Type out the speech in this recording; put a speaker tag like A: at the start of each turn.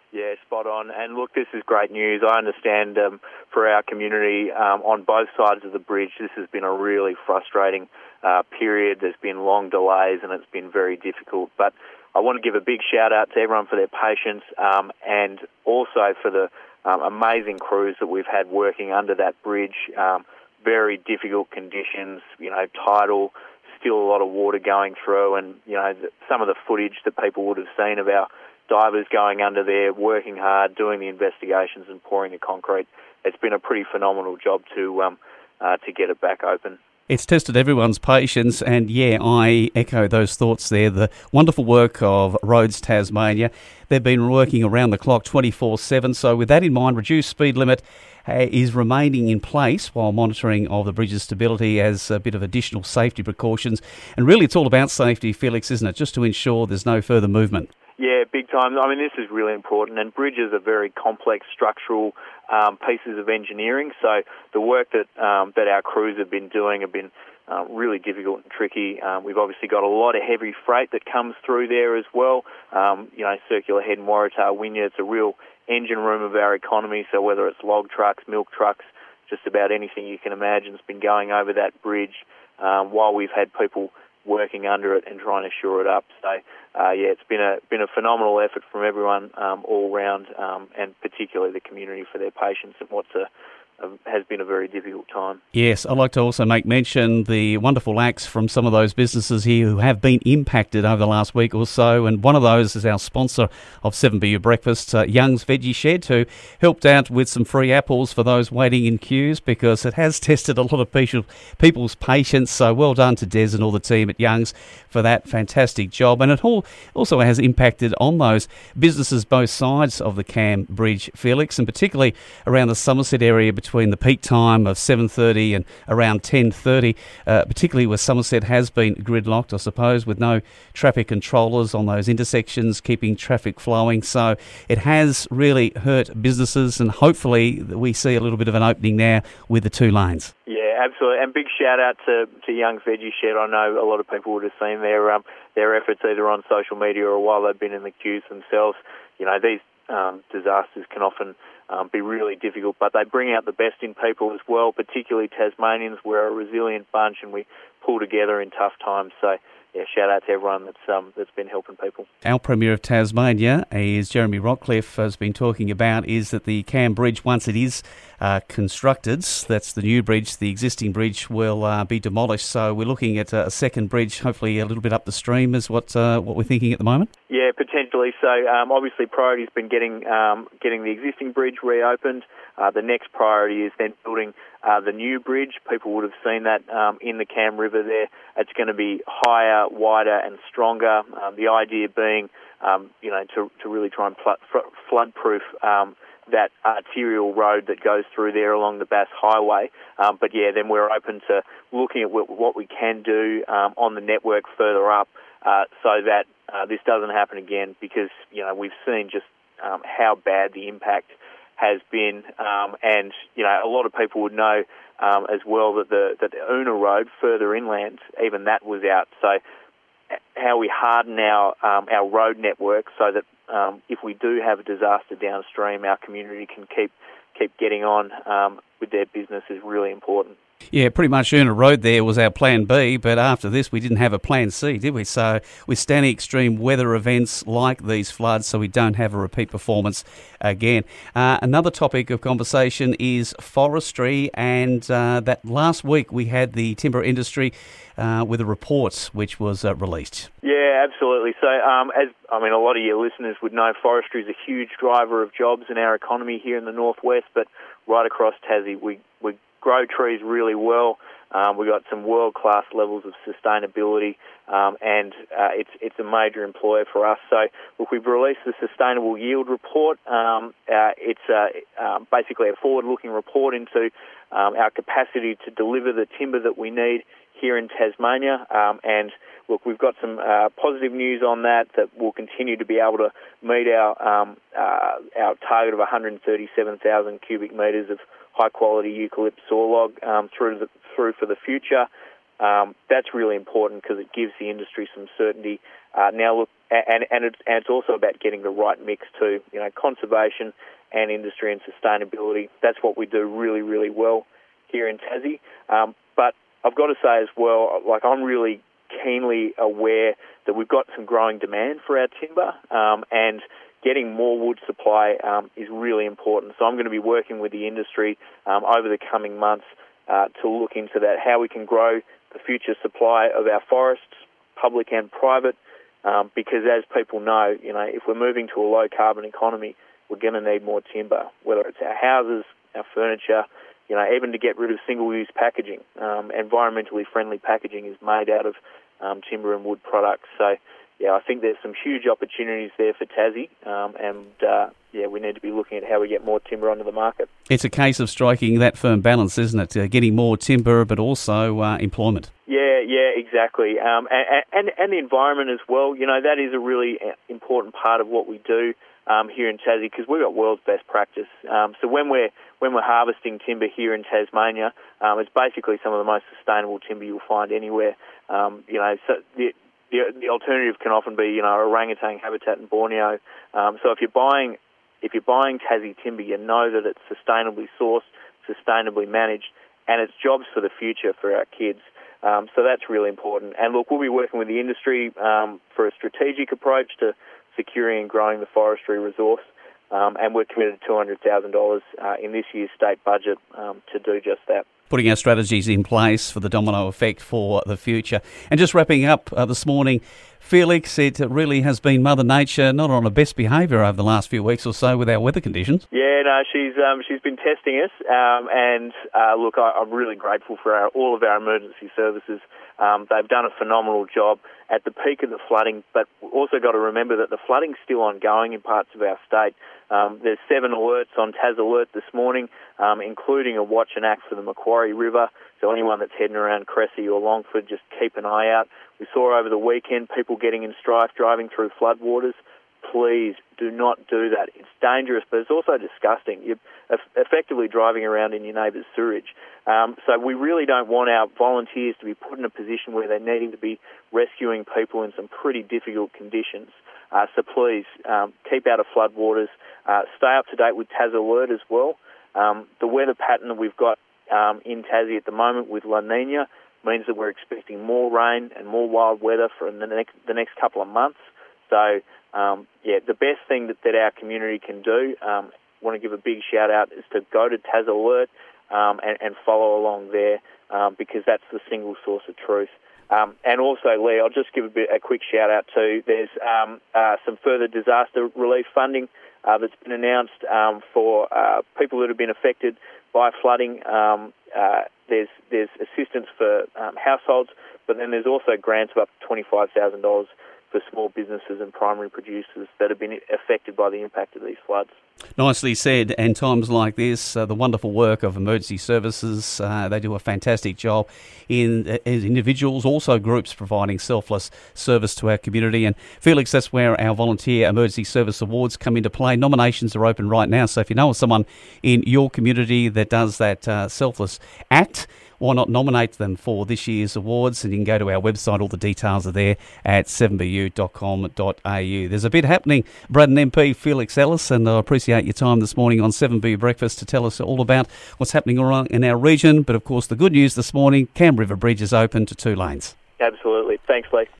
A: Yeah, spot on. And look, this is great news. I understand for our community on both sides of the bridge, this has been a really frustrating period. There's been long delays and it's been very difficult. But I want to give a big shout out to everyone for their patience and also for the amazing crews that we've had working under that bridge. Very difficult conditions, tidal, still a lot of water going through, and some of the footage that people would have seen of our divers going under there, working hard, doing the investigations and pouring the concrete. It's been a pretty phenomenal job to get it back open.
B: It's tested everyone's patience, and I echo those thoughts there. The wonderful work of Roads Tasmania. They've been working around the clock 24/7, so with that in mind, reduced speed limit is remaining in place while monitoring of the bridge's stability as a bit of additional safety precautions. And really it's all about safety, Felix, isn't it? Just to ensure there's no further movement.
A: Yeah, big time. I mean, this is really important, and bridges are very complex structural pieces of engineering. So the work that our crews have been doing have been really difficult and tricky. We've obviously got a lot of heavy freight that comes through there as well. Circular Head and Waratah Wynyard, it's a real engine room of our economy. So whether it's log trucks, milk trucks, just about anything you can imagine has been going over that bridge while we've had people working under it and trying to shore it up. So, it's been a phenomenal effort from everyone all round, and particularly the community for their patience and has been a very difficult time.
B: Yes, I'd like to also make mention the wonderful acts from some of those businesses here who have been impacted over the last week or so, and one of those is our sponsor of 7BU Breakfast, Young's Veggie Shed, who helped out with some free apples for those waiting in queues, because it has tested a lot of people's patience. So well done to Des and all the team at Young's for that fantastic job. And it also has impacted on those businesses both sides of the Cam Bridge, Felix, and particularly around the Somerset area between the peak time of 7:30 and around 10:30, particularly where Somerset has been gridlocked, I suppose, with no traffic controllers on those intersections keeping traffic flowing. So it has really hurt businesses, and hopefully we see a little bit of an opening now with the 2 lanes.
A: Yeah, absolutely. And big shout out to Young's Veggie Shed. I know a lot of people would have seen their efforts either on social media or while they've been in the queues themselves. These disasters can often be really difficult, but they bring out the best in people as well, particularly Tasmanians. We're a resilient bunch and we pull together in tough times. So, shout out to everyone that's been helping people.
B: Our Premier of Tasmania, is Jeremy Rockcliffe, has been talking about is that the Cam Bridge, once it is constructed, that's the new bridge, the existing bridge will be demolished. So we're looking at a second bridge, hopefully a little bit up the stream is what we're thinking at the moment.
A: Yeah, potentially. So obviously priority's been getting the existing bridge reopened. The next priority is then building the new bridge. People would have seen that in the Cam River there. It's going to be higher, wider and stronger. The idea being, to really try and flood-proof that arterial road that goes through there along the Bass Highway. Then we're open to looking at what we can do on the network further up so that this doesn't happen again, because, we've seen just how bad the impact has been, and a lot of people would know as well that the Una Road further inland, even that was out. So how we harden our road network so that if we do have a disaster downstream, our community can keep getting on with their business is really important.
B: Yeah, pretty much Una Road there was our plan B, but after this we didn't have a plan C, did we? So withstanding extreme weather events like these floods, so we don't have a repeat performance again. Another topic of conversation is forestry, and that last week we had the timber industry with a report which was released.
A: Yeah, absolutely. So a lot of your listeners would know, forestry is a huge driver of jobs in our economy here in the northwest, but right across Tassie we grow trees really well. We've got some world-class levels of sustainability, and it's a major employer for us. So, look, we've released the Sustainable Yield Report. It's basically a forward-looking report into our capacity to deliver the timber that we need here in Tasmania. And, look, we've got some positive news on that we'll continue to be able to meet our target of 137,000 cubic metres of high-quality eucalypt sawlog through for the future. That's really important because it gives the industry some certainty. Now, look, and it's also about getting the right mix too. Conservation and industry and sustainability. That's what we do really, really well here in Tassie. But I've got to say as well, I'm really keenly aware that we've got some growing demand for our timber, and getting more wood supply is really important. So I'm going to be working with the industry over the coming months to look into that, how we can grow the future supply of our forests, public and private, because as people know, if we're moving to a low-carbon economy, we're going to need more timber, whether it's our houses, our furniture, even to get rid of single-use packaging. Environmentally friendly packaging is made out of timber and wood products. So, I think there's some huge opportunities there for Tassie, and we need to be looking at how we get more timber onto the market. It's
B: a case of striking that firm balance, isn't it? Getting more timber, but also employment.
A: Yeah, exactly. And the environment as well. That is a really important part of what we do here in Tassie, because we've got world's best practice. So when we're harvesting timber here in Tasmania, it's basically some of the most sustainable timber you'll find anywhere. So the alternative can often be orangutan habitat in Borneo. So if you're buying Tassie timber, you know that it's sustainably sourced, sustainably managed, and it's jobs for the future for our kids. So that's really important. And look, we'll be working with the industry for a strategic approach to securing and growing the forestry resource, and we're committed to $200,000 in this year's state budget to do just that.
B: Putting our strategies in place for the domino effect for the future. And just wrapping up this morning, Felix, it really has been Mother Nature not on her best behaviour over the last few weeks or so with our weather conditions.
A: Yeah, no, she's been testing us, and look, I'm really grateful for all of our emergency services. They've done a phenomenal job at the peak of the flooding, but also got to remember that the flooding's still ongoing in parts of our state. There's 7 alerts on Tas Alert this morning, including a watch and act for the Macquarie River. So anyone that's heading around Cressy or Longford, just keep an eye out. We saw over the weekend people getting in strife driving through floodwaters. Please do not do that. It's dangerous, but it's also disgusting. You're effectively driving around in your neighbour's sewage. So we really don't want our volunteers to be put in a position where they're needing to be rescuing people in some pretty difficult conditions. So please keep out of floodwaters. Stay up to date with Tas Alert as well. The weather pattern that we've got in Tassie at the moment with La Nina means that we're expecting more rain and more wild weather for the next couple of months. So, the best thing that our community can do, want to give a big shout out, is to go to Tas Alert and follow along there because that's the single source of truth. And also, Lee, I'll just give a quick shout out too. There's some further disaster relief funding that's been announced for people that have been affected by flooding. There's assistance for households, but then there's also grants of up to $25,000 for small businesses and primary producers that have been affected by the impact of these floods.
B: Nicely said, and times like this, the wonderful work of emergency services, they do a fantastic job as individuals, also groups providing selfless service to our community. And Felix, that's where our Volunteer Emergency Service Awards come into play. Nominations are open right now, so if you know of someone in your community that does that selfless act, why not nominate them for this year's awards? And you can go to our website. All the details are there at 7bu.com.au. There's a bit happening. Braddon MP Felix Ellis, and I appreciate your time this morning on 7Bu Breakfast to tell us all about what's happening around in our region. But, of course, the good news this morning, Cam River Bridge is open to 2 lanes.
A: Absolutely. Thanks, Lee.